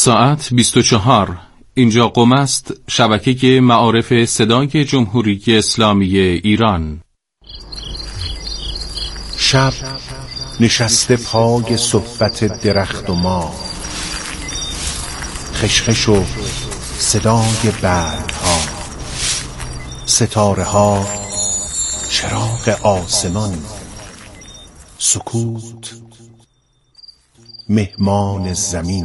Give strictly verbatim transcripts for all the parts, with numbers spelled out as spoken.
ساعت بیست و چهار. اینجا قم است، شبکه معارف صدای جمهوری اسلامی ایران. شب نشسته پای صحبت درخت و ما، خشخش و صدای برگ ها، ستاره ها، چراغ آسمان، سکوت، مهمان زمین.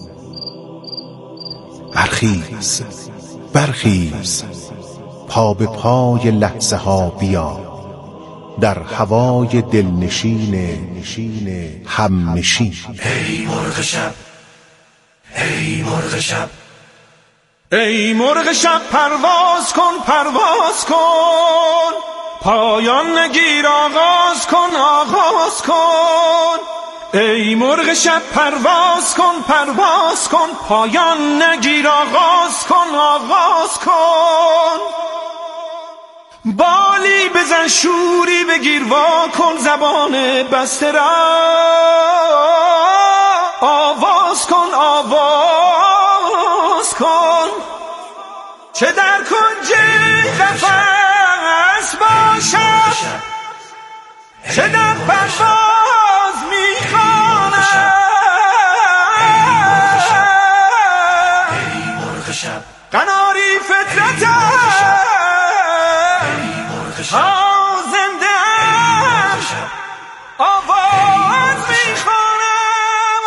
برخیز برخیز، پا به پای لحظه ها بیا، در هوای دلنشین هم نشین. ای مرغ شب، ای مرغ شب، ای مرغ شب پرواز کن پرواز کن، پایان نگیر آغاز کن آغاز کن. ای مرغ شب پرواز کن پرواز کن، پایان نگیر آغاز کن آغاز کن. بالی بزن شوری بگیر وا کن، زبان بسته را آواز کن آواز کن. چه در کنج قفس باشد، چه در پرواز میخواند. ای مرغ شب، قناری فطرتم ها زنده ام، آواز میخوانم.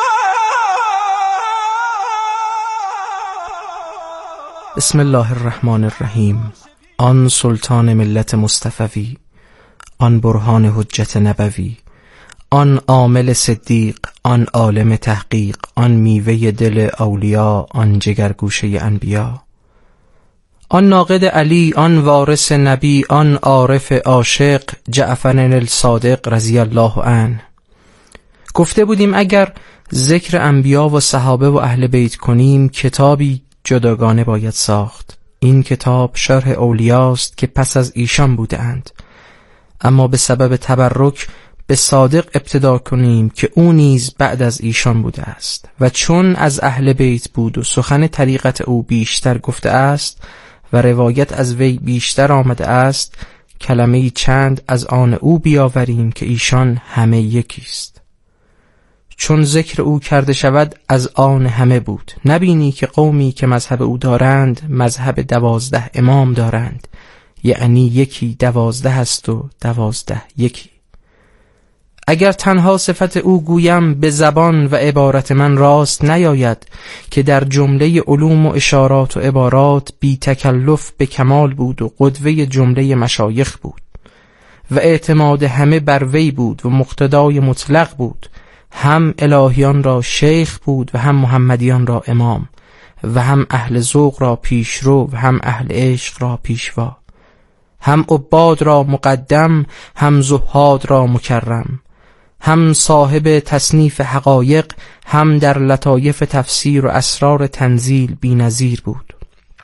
بسم الله الرحمن الرحیم. آن سلطان ملت مصطفوی، آن برهان حجت نبوی، آن عامل صدیق، آن عالم تحقیق، آن میوه دل اولیا، آن جگرگوشه انبیا، آن ناقد علی، آن وارث نبی، آن عارف عاشق جعفر الصادق رضی الله عنه. گفته بودیم اگر ذکر انبیا و صحابه و اهل بیت کنیم کتابی جداگانه باید ساخت. این کتاب شرح اولیاست که پس از ایشان بوده اند، اما به سبب تبرک به صادق ابتدا کنیم که او نیز بعد از ایشان بوده است، و چون از اهل بیت بود و سخن طریقت او بیشتر گفته است و روایت از وی بیشتر آمده است، کلمه‌ای چند از آن او بیاوریم که ایشان همه یکیست. چون ذکر او کرده شود از آن همه بود. نبینی که قومی که مذهب او دارند مذهب دوازده امام دارند، یعنی یکی دوازده است و دوازده یکی. اگر تنها صفت او گویم به زبان و عبارت من راست نیاید که در جمله علوم و اشارات و عبارات بی تکلف به کمال بود و قدوه جمله مشایخ بود و اعتماد همه بر وی بود و مقتدای مطلق بود. هم الهیان را شیخ بود و هم محمدیان را امام، و هم اهل ذوق را پیشرو و هم اهل عشق را پیشوا، هم عباد را مقدم هم زهاد را مکرم، هم صاحب تصنیف حقایق هم در لطایف تفسیر و اسرار تنزیل بی‌نظیر بود.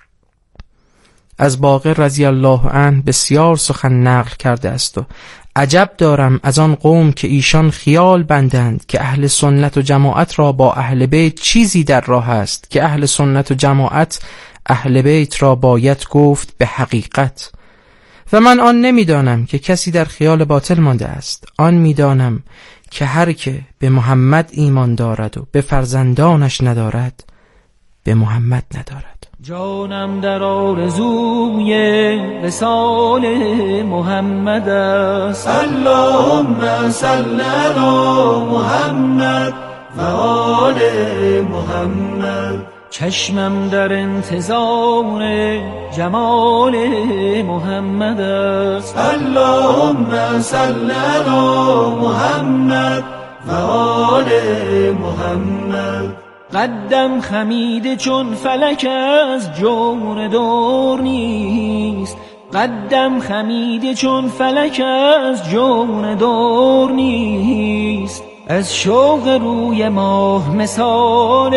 از باقر رضی الله عنه بسیار سخن نقل کرده است و عجب دارم از آن قوم که ایشان خیال بندند که اهل سنت و جماعت را با اهل بیت چیزی در راه است که اهل سنت و جماعت اهل بیت را باید گفت به حقیقت. و من آن نمیدانم که کسی در خیال باطل مانده است. آن میدانم که هر که به محمد ایمان دارد و به فرزندانش ندارد به محمد ندارد. جانم در آرزوی وصال محمد است. اللهم صل علی محمد و آل محمد. چشمم در انتظار جمال محمد است. اللهم صل علی محمد و آل محمد. قدم خمیده چون فلک از جور دور نیست. قدم خمیده چون فلک از جور دور نیست. از شوق روی ماه مثال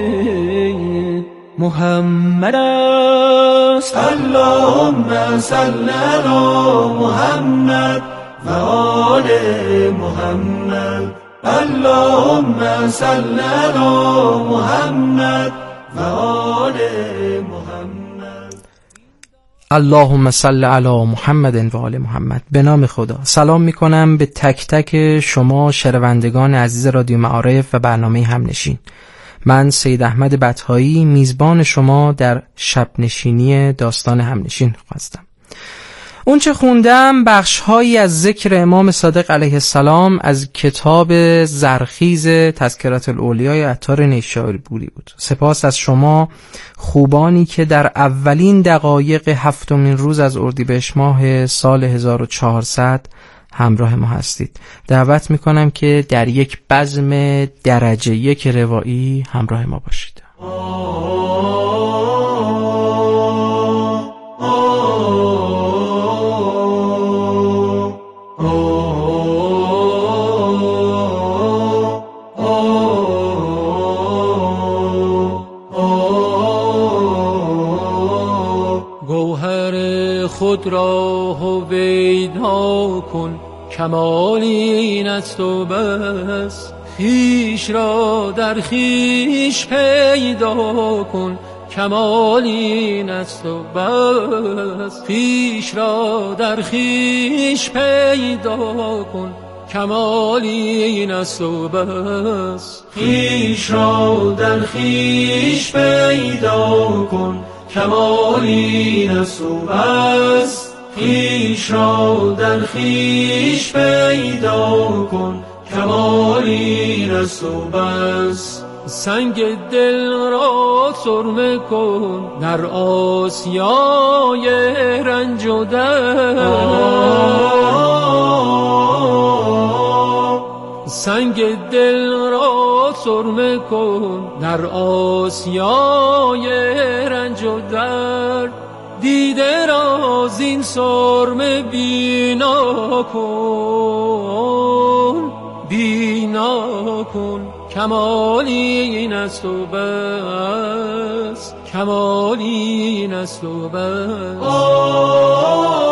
محمد است. اللهم صل علی محمد و آل محمد. اللهم صل علی محمد و آل محمد. اللهم صل علی محمد و آل محمد. به نام خدا. سلام میکنم به تک تک شما شنوندگان عزیز رادیو معارف و برنامه همنشین. من سید احمد بطحایی میزبان شما در شب نشینی داستان همنشین هستم. اون چه خوندم بخش‌هایی از ذکر امام صادق علیه السلام از کتاب زرخیز تذکرة الاولیاء عطار نیشابوری بود. سپاس از شما خوبانی که در اولین دقایق هفتمین روز از اردیبهشت ماه سال هزار و چهارصد همراه ما هستید. دعوت میکنم که در یک بزم درجه یک روایی همراه ما باشید. خود را هویدا کن کمال این است و بس، خویش را در خویش پیدا کن کمال این است و بس، خویش را در خویش پیدا کن کمال این است و بس، خویش را در خویش پیدا کن کمال این است و بس، خویش را در خویش پیدا کن کمال این است و بس. سنگ دل را سرمه کن در آسیای رنج و درد، سنگ دل را سرمه کن در آسیای رنج و درد، دیده را زین سرمه بینا کن بینا کن کمالی این است و بس، کمالی این است و بس.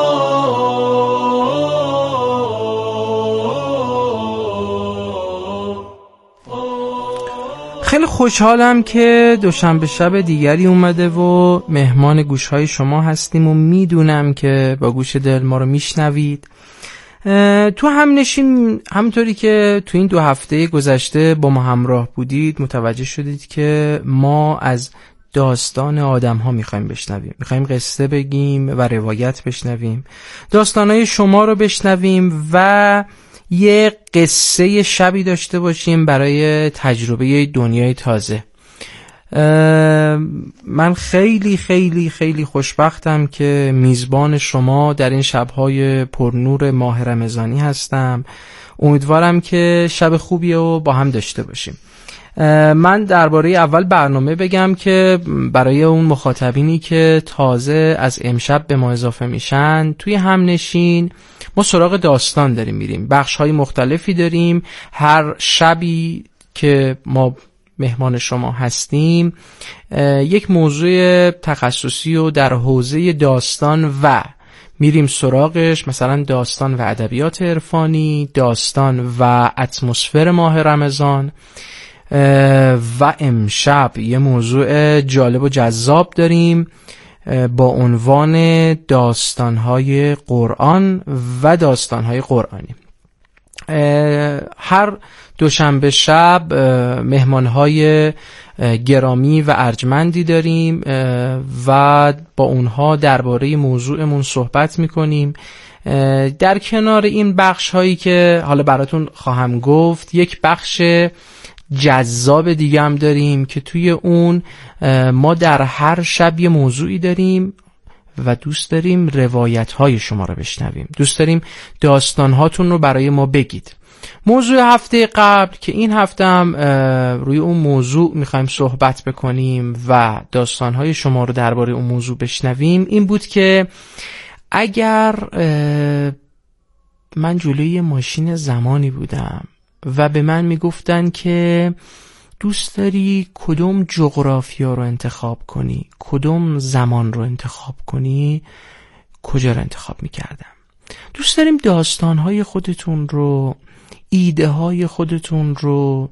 خیلی خوشحالم که دوشنبه شب دیگری اومده و مهمان گوشهای شما هستیم و میدونم که با گوش دل ما رو میشنوید. تو همنشین همونطوری که تو این دو هفته گذشته با ما همراه بودید متوجه شدید که ما از داستان آدم ها میخوایم بشنویم، میخوایم قصه بگیم و روایت بشنویم، داستانهای شما رو بشنویم و یه قصه شبی داشته باشیم برای تجربه دنیای تازه. من خیلی خیلی خیلی خوشبختم که میزبان شما در این شبهای پرنور ماه رمضانی هستم. امیدوارم که شب خوبی رو با هم داشته باشیم. من درباره اول برنامه بگم که برای اون مخاطبینی که تازه از امشب به ما اضافه میشن، توی همنشین ما سراغ داستان داریم میریم، بخش‌های مختلفی داریم. هر شبی که ما مهمان شما هستیم یک موضوع تخصصی و در حوزه داستان و میریم سراغش، مثلا داستان و ادبیات عرفانی، داستان و اتمسفر ماه رمضان. و امشب یه موضوع جالب و جذاب داریم با عنوان داستان‌های قرآن و داستان‌های قرآنی. هر دوشنبه شب مهمان‌های گرامی و ارجمندی داریم و با اونها درباره موضوعمون صحبت می‌کنیم. در کنار این بخش‌هایی که حالا براتون خواهم گفت، یک بخش جذاب دیگه هم داریم که توی اون ما در هر شب یه موضوعی داریم و دوست داریم روایت های شما رو بشنویم، دوست داریم داستان هاتون رو برای ما بگید. موضوع هفته قبل که این هفته هم روی اون موضوع میخوایم صحبت بکنیم و داستان های شما رو درباره اون موضوع بشنویم این بود که اگر من جلوی ماشین زمانی بودم و به من میگفتن که دوست داری کدوم جغرافیا رو انتخاب کنی، کدوم زمان رو انتخاب کنی، کجا رو انتخاب میکردم؟ دوست داریم داستانهای خودتون رو ایده های خودتون رو،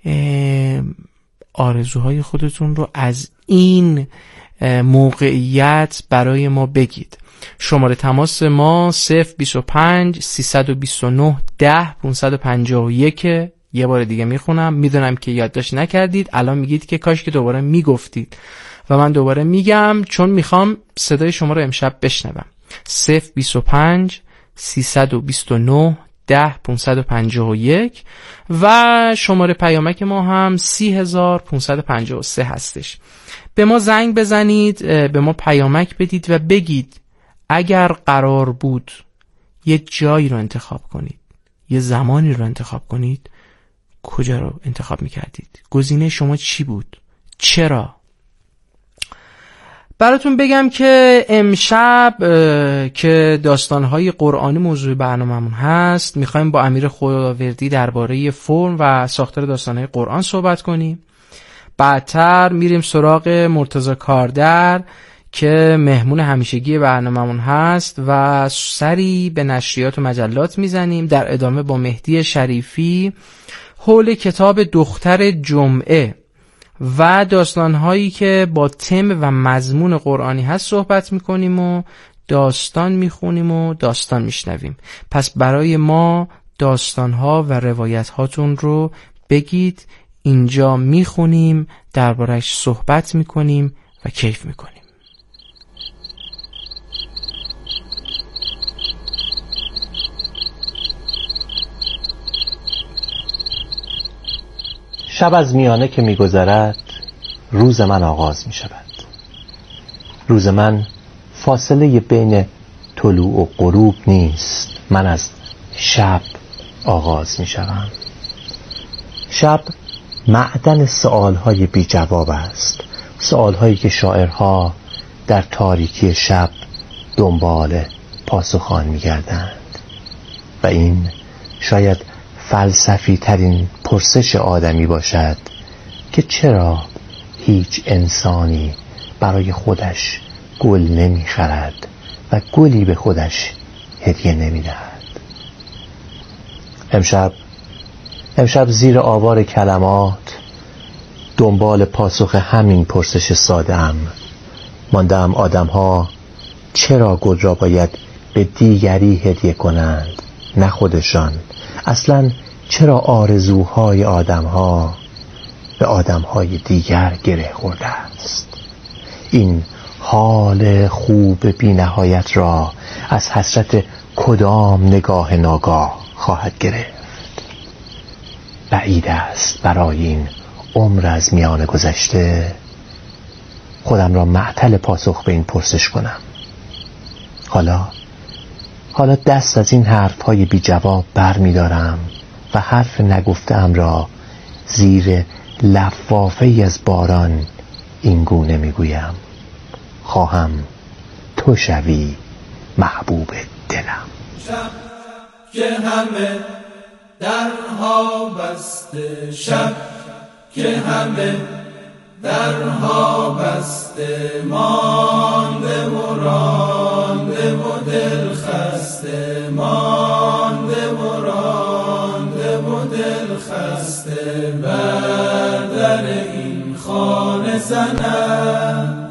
آرزوهای خودتون رو از این موقعیت برای ما بگید. شماره تماس ما صفر بیست و پنج سیصد و بیست و نه ده پانصد و پنجاه و یک. یه بار دیگه میخونم، میدونم که یادداشت نکردید، الان میگید که کاش که دوباره میگفتید و من دوباره میگم چون میخوام صدای شما رو امشب بشنوم. صفر بیست و پنج سیصد و بیست و نه ده پانصد و پنجاه و یک و شماره پیامک ما هم سی هزار پانصد و پنجاه و سه هستش. به ما زنگ بزنید، به ما پیامک بدید و بگید اگر قرار بود یه جایی رو انتخاب کنید، یه زمانی رو انتخاب کنید، کجا رو انتخاب میکردید؟ گزینه شما چی بود؟ چرا؟ براتون بگم که امشب که داستانهای قرآنی موضوع برنامه‌مون هست، میخوایم با امیر خداوردی درباره فرم و ساختار داستانهای قرآن صحبت کنیم. بعدتر میریم سراغ مرتضی کاردر که مهمون همیشگی برنامه‌مون هست و سری به نشریات و مجلات میزنیم. در ادامه با مهدی شریفی حول کتاب دختر جمعه و داستانهایی که با تم و مضمون قرآنی هست صحبت میکنیم و داستان میخونیم و داستان میشنویم. پس برای ما داستانها و روایت هاتون رو بگید، اینجا میخونیم، دربارش صحبت میکنیم و کیف میکنیم. شب از میانه که میگذرد روز من آغاز میشود. روز من فاصله بین طلوع و غروب نیست، من از شب آغاز میشوم. شب معدن سؤالهای بی جواب است، سؤالهایی که شاعرها در تاریکی شب دنبال پاسخان میگردند و این شاید فلسفی ترین پرسش آدمی باشد که چرا هیچ انسانی برای خودش گل نمی خرد و گلی به خودش هدیه نمی دهد. امشب امشب زیر آوار کلمات دنبال پاسخ همین پرسش ساده ام ماندم. آدم ها چرا گل را باید به دیگری هدیه کنند نه خودشان؟ اصلا چرا آرزوهای آدم‌ها به آدم‌های دیگر گره خورده است؟ این حال خوب بی نهایت را از حسرت کدام نگاه ناگاه خواهد گرفت؟ بعید است برای این عمر از میان گذشته خودم را معطل پاسخ به این پرسش کنم. حالا حالا دست از این حرف‌های بی جواب بر می دارم و حرف نگفته‌ام را زیر لفافه‌ای از باران این گونه می گویم: خواهم تو شوی محبوب دلم. شب که همه درها بسته، شب که همه درها بسته، مانده و رانده و دل خسته، مانده و رانده و دل خسته، بر در این خانه زنم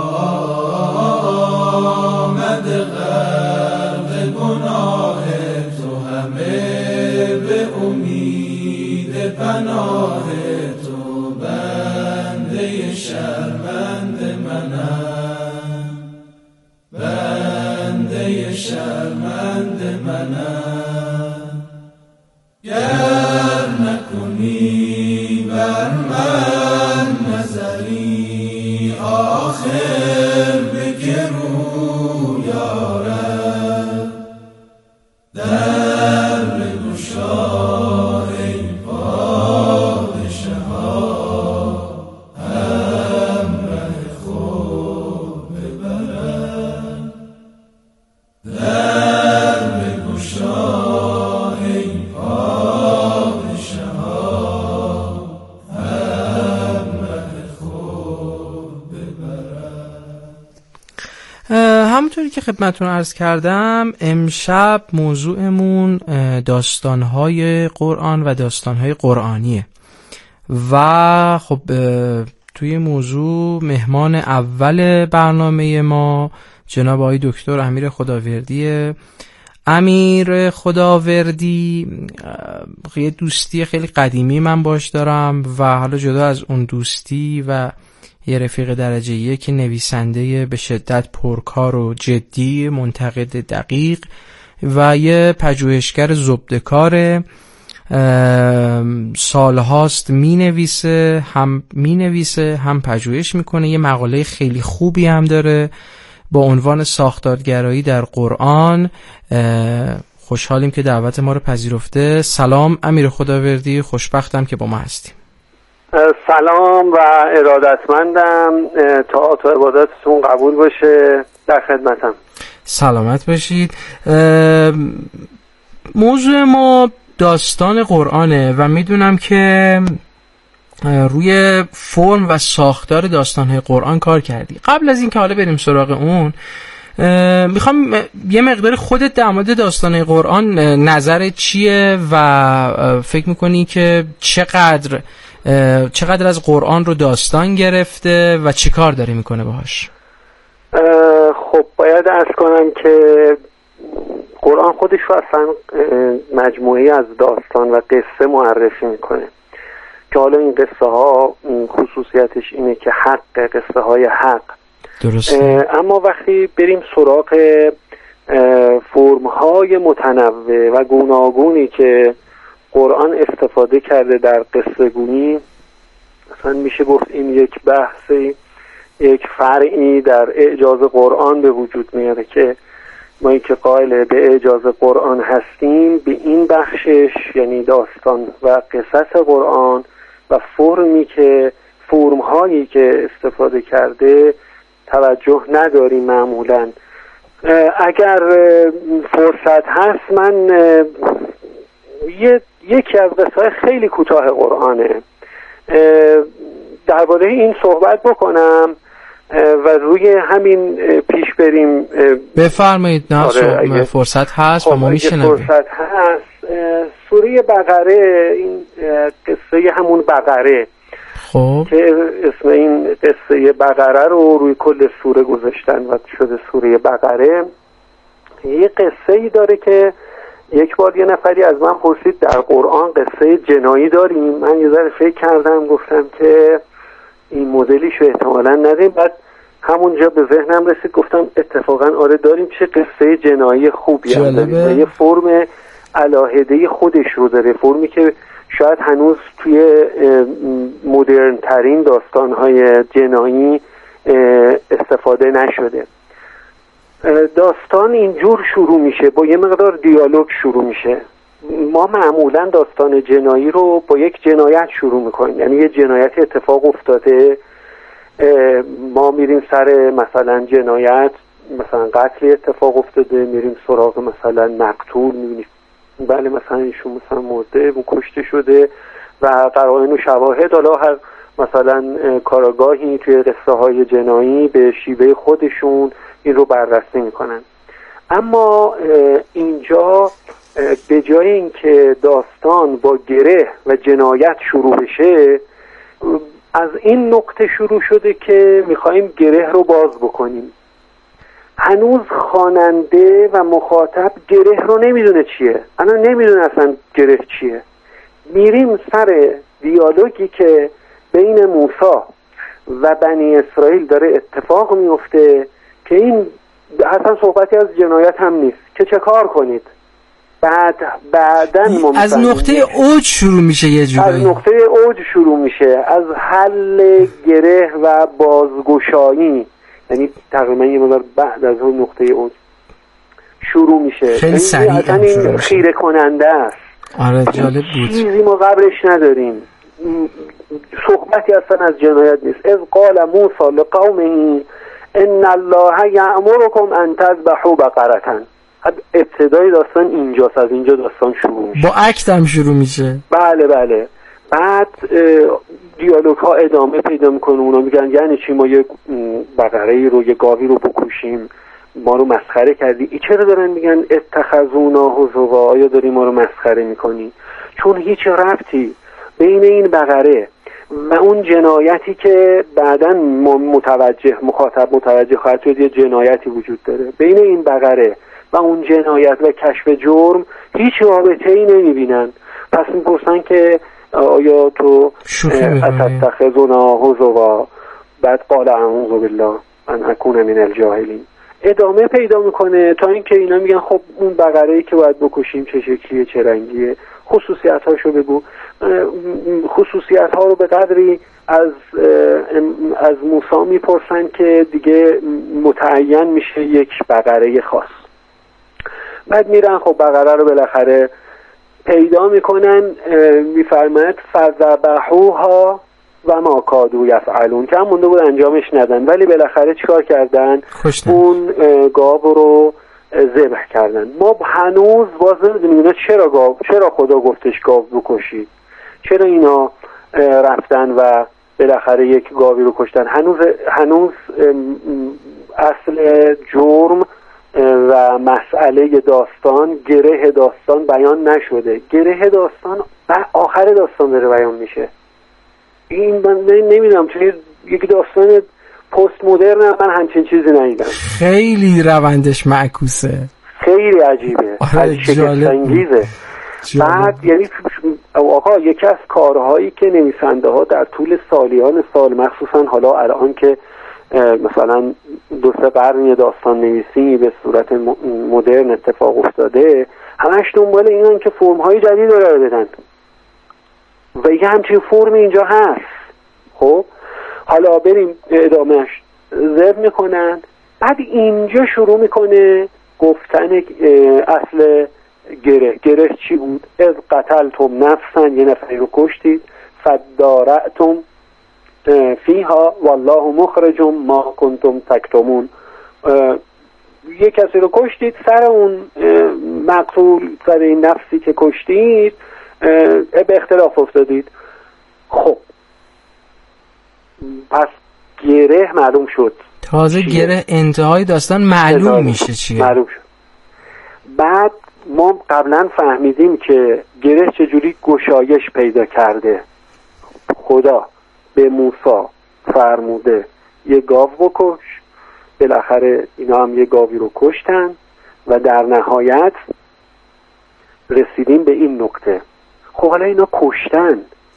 آمده غرق گناه تو، همه به امید پناه تو، بنده شرمنده منم، بنده شرمنده منم. گر نکنی بر من نظری، آخر به که رو یارم، در بگشا ای پادشاه، همراه خود ببرم، در بگشا ای پادشاه، همراه خود ببرم. همونطوری که خدمتتون عرض کردم، امشب موضوعمون داستان‌های قرآن و داستان‌های قرآنیه و خب توی موضوع مهمان اول برنامه ما جناب آقای دکتر امیر خداوردیه. امیر خداوردی یه دوستی خیلی قدیمی من باش دارم و حالا جدا از اون دوستی و یه رفیق درجه یک که نویسنده به شدت پرکار و جدی، منتقد دقیق و یه پژوهشگر زبده‌کار، سالهاست می نویسه، هم می نویسه هم پژوهش میکنه. یه مقاله خیلی خوبی هم داره با عنوان ساختارگرایی در قرآن. خوشحالیم که دعوت ما رو پذیرفته. سلام امیر خداوردی، خوشبختم که با ما هستیم. سلام و ارادتمندم، تا تا عبادتتون قبول باشه، در خدمتم. سلامت باشید. موضوع ما داستان قرآنه و میدونم که روی فرم و ساختار داستان‌های قرآن کار کردی. قبل از این که حالا بریم سراغ اون، میخوام یه مقدار خودت در مورد داستان‌های قرآن نظرت چیه و فکر میکنی که چقدر چقدر از قرآن رو داستان گرفته و چی کار داره میکنه باهاش؟ خب باید عرض کنم که قرآن خودش رو اصلا مجموعی از داستان و قصه معرفی میکنه که حالا این قصه ها خصوصیتش اینه که حق قصه های حق. درسته. اما وقتی بریم سراغ فرم های متنوع و گوناگونی که قرآن استفاده کرده در قصه گونی، اصلا میشه گفت این یک بحثی، یک فرعی در اعجاز قرآن به وجود میاره که ما این که قائل به اعجاز قرآن هستیم، به این بخشش یعنی داستان و قصص قرآن و فرمی که فرم هایی که استفاده کرده توجه نداریم معمولا. اگر فرصت هست من یه یکی از قصه‌های خیلی کوتاه قرآنه درباره این صحبت بکنم و روی همین پیش بریم. بفرمایید. نه آره فرصت هست و ما میشنویم. فرصت هست. سوره بقره، این قصه همون بقره، خب که اسم این قصه بقره رو روی کل سوره گذاشتن و شده سوره بقره. یه قصه ای داره که یک بار یه نفری از من پرسید در قرآن قصه جنایی داریم؟ من یه ذره فکر کردم، گفتم که این مدلیش رو احتمالاً نداریم. بعد همونجا به ذهنم رسید، گفتم اتفاقاً آره داریم. چه قصه جنایی خوبی هم داریم، یه فرم علاهده خودش رو داره، فرمی که شاید هنوز توی مدرن ترین داستان‌های جنایی استفاده نشده. داستان اینجور شروع میشه، با یه مقدار دیالوگ شروع میشه. ما معمولا داستان جنایی رو با یک جنایت شروع میکنیم، یعنی یه جنایت اتفاق افتاده، ما میریم سر مثلا جنایت، مثلا قتل اتفاق افتاده، میریم سراغ مثلا مقتول، میبینیم بله مثلا ایشون مثلا مرده و کشته شده و قرائن و شواهد، حالا هر مثلا کاراگاهی توی قصه های جنایی به شیوه خودشون این رو بررسی میکنن. اما اینجا به جای اینکه داستان با گره و جنایت شروع بشه، از این نقطه شروع شده که میخواییم گره رو باز بکنیم. هنوز خواننده و مخاطب گره رو نمیدونه چیه، انا نمیدونه اصلا گره چیه. میریم سر دیالوگی که بین موسی و بنی اسرائیل داره اتفاق میفته که این اصلا صحبتی از جنایت هم نیست که چه کار کنید. بعد بعدن از نقطه اوج شروع میشه، یه جوری از نقطه اوج شروع میشه، از حل گره و بازگشایی، یعنی تقریبا یه مقدار بعد از اون نقطه اوج شروع میشه. خیلی سریع اصلا این خیره کننده است. آره جالب بود. چیزی ما قبلش نداریم، صحبتی اصلا از جنایت نیست. از قال موسی لقومه ان الله یأمرکم ان تذبحوا بقرة. ابتدای داستان اینجاست، از اینجا داستان شروع میشه، با اکت هم شروع میشه. بله بله. بعد دیالوگ ها ادامه پیدا میکنه، اونا میگن یعنی چی ما یه بقره رو، یه گاوی رو بکشیم؟ ما رو مسخره کردی. ای چرا دارن میگن اتخذونا هزوا؟ آیا داری ما رو مسخره میکنی؟ چون هیچ ربطی بین این بقره و اون جنایتی که بعداً متوجه مخاطب متوجه خواهد شد یه جنایتی وجود داره، بین این بقره و اون جنایت و کشف جرم هیچ رابطه ای نمیبینن. پس میپرسن که آیا تو اتخذونا هزوا؟ بعد قال اعوذ بالله ان اکون من الجاهلین. ادامه پیدا میکنه تا اینکه اینا میگن خب اون بقره‌ای که باید بکشیم چه شکلیه، چه رنگیه، خصوصیت‌هاشو بگو. خصوصیت‌ها رو به قدری از از موسی میپرسن که دیگه متعین میشه یک بقره خاص. بعد میرن خب بقره رو بالاخره پیدا میکنن. میفرماد فذبحوها و ما کادوا یفعلون، که هم مونده بود انجامش ندن، ولی بالاخره چیکار کردن؟ خوشتن. اون گاو رو ذبح کردن. ما هنوز باز نمیدونیم اینا چرا گاو، چرا خدا گفتش گاو بکشید، چرا اینا رفتن و بالاخره یک گاوی رو کشتن. هنوز هنوز اصل جرم و مسئله داستان، گره داستان بیان نشده. گره داستان آخر داستان داره بیان میشه. این من نمیدونم توی یک داستان پست مدرن من همچین چیزی ندیدم. خیلی روندش معکوسه، خیلی عجیبه، شگفت‌انگیزه. بعد یعنی آقا یکی از کارهایی که نویسنده ها در طول سالیان سال، مخصوصا حالا الان که مثلا دو سه قرن داستان نویسی به صورت مدرن اتفاق افتاده، همش دنبال اینن که فرم های جدید رو ارائه بدن و یه همچین فرم اینجا هست. خب حالا بریم ادامهش. ذبح میکنن، بعد اینجا شروع میکنه گفتن اصل گره. گره چی بود؟ اذ قتلتم نفسا، یه نفری رو کشتید، فدارعتم فیها والله مخرج ما کنتم تکتمون. یه کسی رو کشتید، سر اون مقتول، سر این نفسی که کشتید به اختلاف افتادید. خب پس گره معلوم شد، تازه چیه؟ گره انتهای داستان معلوم میشه چیه. معلوم شد. بعد ما قبلا فهمیدیم که گره چجوری گشایش پیدا کرده. خدا به موسی فرموده یه گاو بکش، بالاخره اینا هم یه گاوی رو کشتن و در نهایت رسیدیم به این نکته. خب حالا اینا کشتن،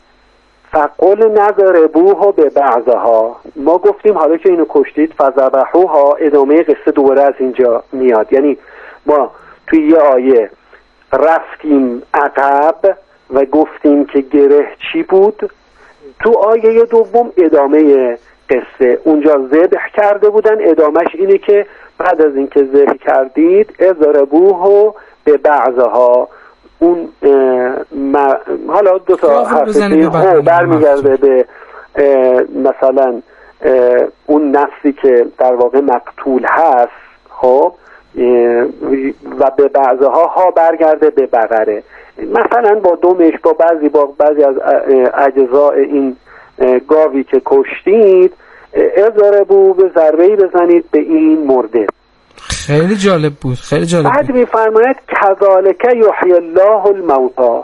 فقل نضربوها به بعضها. ما گفتیم حالا که اینو کشتید فذبحوها، ادامه قصه دوباره از اینجا میاد. یعنی ما توی یه آیه رفتیم عقب و گفتیم که گره چی بود، تو آیه دوم ادامه قصه اونجا ذبح کرده بودن، ادامهش اینه که بعد از اینکه ذبح کردید اضربوه به بعضها. اون ما حالا دو تا حرفی برمیگرده به مثلا اون نفسی که در واقع مقتول هست، خب و به بعضها ها برگرده به بقره. مثلا با دومش، با بعضی با بعضی از اجزاء این گاوی که کشتید اضربو، به ضربه‌ای بزنید به این مرده. خیلی جالب بود، خیلی جالب. بعد میفرماید کذالک یحیی الله الموتی.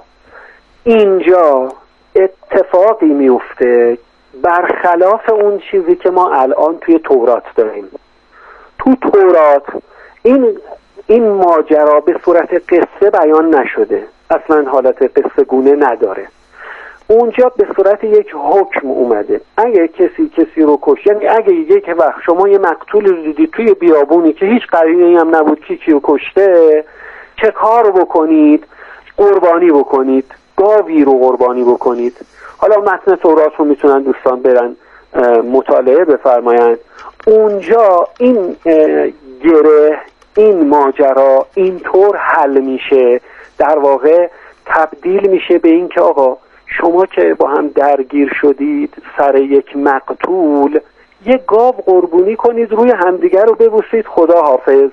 اینجا اتفاقی میفته برخلاف اون چیزی که ما الان توی تورات داریم. تو تورات این این ماجرا به صورت قصه بیان نشده، اصلا حالت قصه گونه نداره. اونجا به صورت یک حکم اومده. اگه کسی کسی رو کشت، یعنی اگه یک وقت شما یه مقتول رو دیدید توی بیابونی که هیچ قرینه‌ای هم نبود کی کیو کشته، چه کار بکنید؟ قربانی بکنید، گاوی رو قربانی بکنید. حالا متن تورات رو میتونن دوستان برن مطالعه بفرمایند. اونجا این گره، این ماجرا اینطور حل میشه، در واقع تبدیل میشه به این که آقا شما که با هم درگیر شدید سر یک مقتول، یک گاو قربونی کنید، روی همدیگر رو ببوسید، خدا حافظ.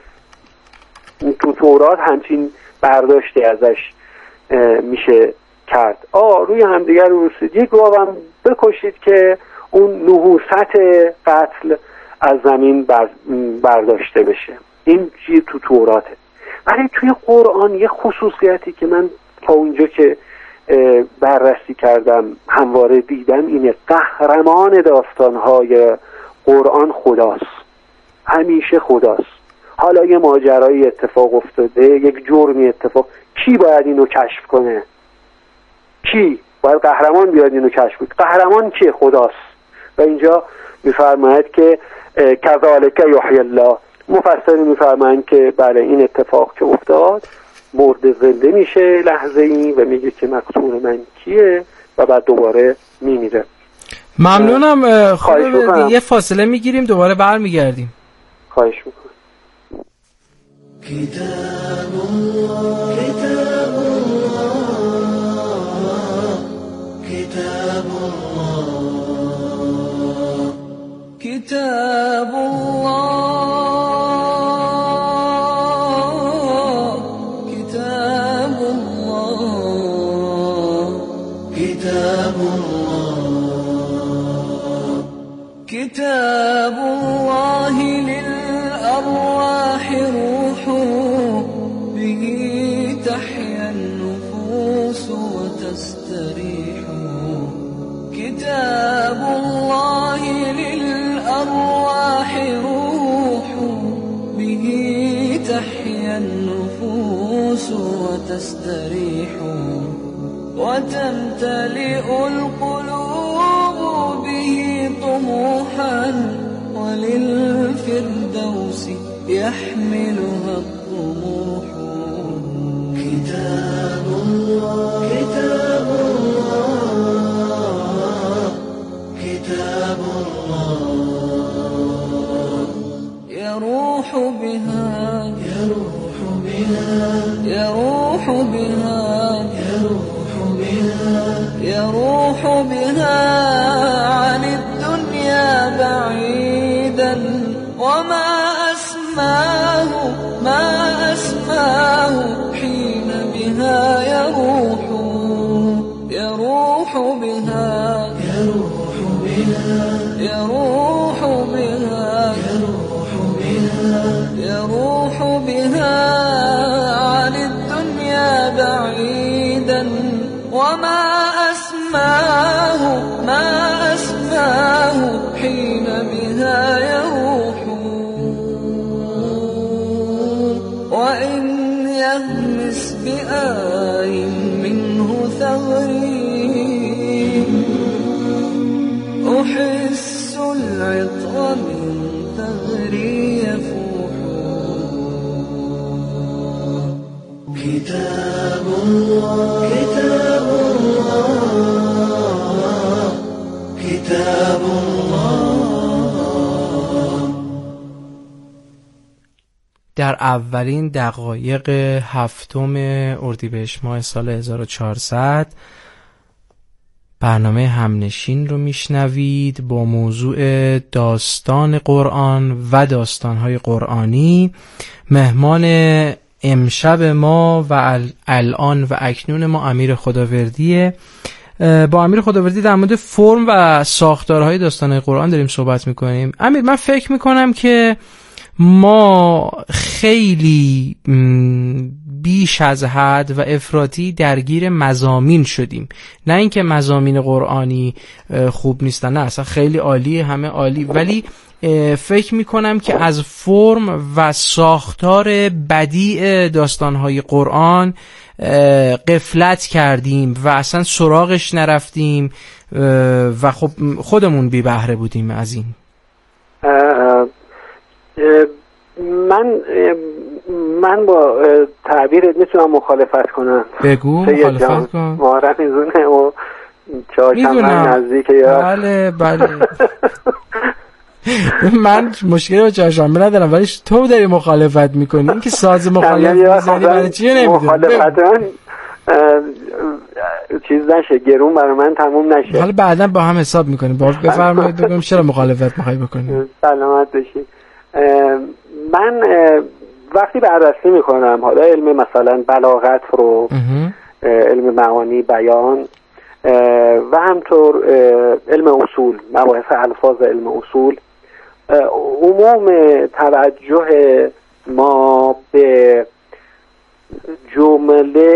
تو تورات همچین برداشتی ازش میشه کرد. آه روی همدیگر رو ببوسید، یک گاو هم بکشید که اون نحوست قتل از زمین برداشته بشه. این چیه تو توراته. ولی توی قرآن یه خصوصیتی که من تا اونجا که بررسی کردم همواره دیدم اینه، قهرمان داستانهای قرآن خداست، همیشه خداست. حالا یه ماجرایی اتفاق افتاده، یک جرمی اتفاق، کی باید اینو کشف کنه؟ کی باید قهرمان بیاد اینو کشف کنه؟ قهرمان کیه؟ خداست. و اینجا میفرماید که کذالک یحیی الله، مفسرین میفرمایند که بله این اتفاق که افتاد مرده زنده میشه لحظه این و میگه که مقتول من کیه و بعد دوباره میمیره. ممنونم. خب یه فاصله میگیریم دوباره برمیگردیم. خواهش میکنم. کتاب الله کتاب الله کتاب الله کتاب الله كتاب الله للأرواح روح به تحيا النفوس وتستريح كتاب الله للأرواح روح به تحيا النفوس وتستريح وتمتلئ القلوب به طموحا وللفردوس يحملها الطموح كتاب الله كتاب الله كتاب الله يروح بها يروح بها يروح بها يروح بها يروح بها عن الدنيا بعيدا وما أسماه ما أسماه حين بها يروح يروح بها يروح بها يروح بها يروح بها يروح بها عن الدنيا بعيدا وما أسماه ما أسماه حين بها يروح وإن يهمس بآي منه ثغري أحس العطر من ثغري يفوح كتاب الله كتاب الله كتاب الله. در اولین دقایق هفتم اردیبهشت ماه سال هزار و چهارصد برنامه همنشین رو میشنوید با موضوع داستان قرآن و داستانهای قرآنی. مهمان امشب ما و الان و اکنون ما امیر خداوردیه. با امیر خداوردی در مورد فرم و ساختارهای داستانهای قرآن داریم صحبت میکنیم. امیر، من فکر میکنم که ما خیلی بیش از حد و افراطی درگیر مضامین شدیم. نه اینکه مضامین قرآنی خوب نیستن، نه اصلا خیلی عالی، همه عالی، ولی فکر میکنم که از فرم و ساختار بدیع داستانهای قرآن غفلت کردیم و اصلا سراغش نرفتیم و خب خودمون بی بهره بودیم از این. من من با تعبیرت میتونم مخالفت کنم. بگو مخالفت کن. مهارم میزونه و چهارشنبه نزدیکه یا بله بله من مشکلی با چهارشنبه ندارم، ولی تو داری مخالفت میکنی. این که ساز مخالفت میزنی برای چیه نمیدونم. مخالفت من چیز نشه، گرون برای من تموم نشه. حالا بعدا با هم حساب میکنیم. بفرمایید بگم چرا مخالفت میخوای بکنی. سلامت باشی. من وقتی بررسی میکنم حالا علم مثلا بلاغت رو، علم معانی بیان و همطور علم اصول، مباحث الفاظ علم اصول، عموم توجه ما به جمله